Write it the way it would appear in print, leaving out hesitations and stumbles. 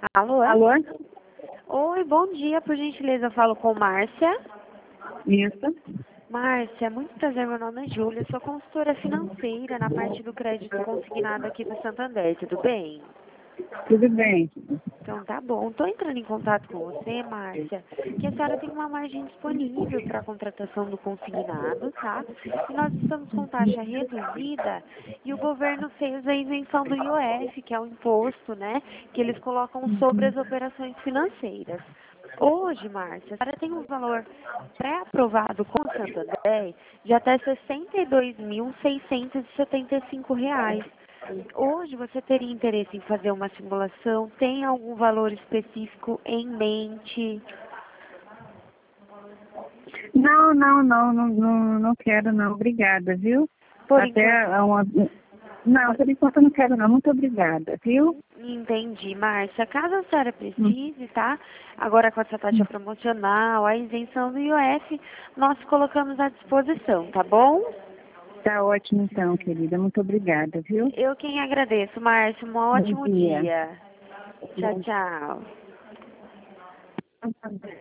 Alô? Alô? Oi, bom dia, por gentileza, eu falo com Márcia. Isso. Márcia, muito prazer, meu nome é Júlia, sou consultora financeira na parte do crédito consignado aqui do Santander, tudo bem? Tudo bem. Então tá bom, estou entrando em contato com você, Márcia, que a senhora tem uma margem disponível para a contratação do consignado, tá? E nós estamos com taxa reduzida e o governo fez a isenção do IOF, que é o imposto, né, que eles colocam sobre as operações financeiras. Hoje, Márcia, a senhora tem um valor pré-aprovado com o Santander de até R$ 62.675. Hoje você teria interesse em fazer uma simulação? Tem algum valor específico em mente? Não quero não. Obrigada, viu? Por enquanto, Até uma... Não, por enquanto eu não quero não. Muito obrigada, viu? entendi, Márcia. Caso a senhora precise, tá? Agora com essa taxa promocional, a isenção do IOF, nós colocamos à disposição, tá bom? Tá ótimo então, querida. Muito obrigada, viu? Eu quem agradeço, Márcia. Um Bom ótimo dia. dia. Tchau, tchau.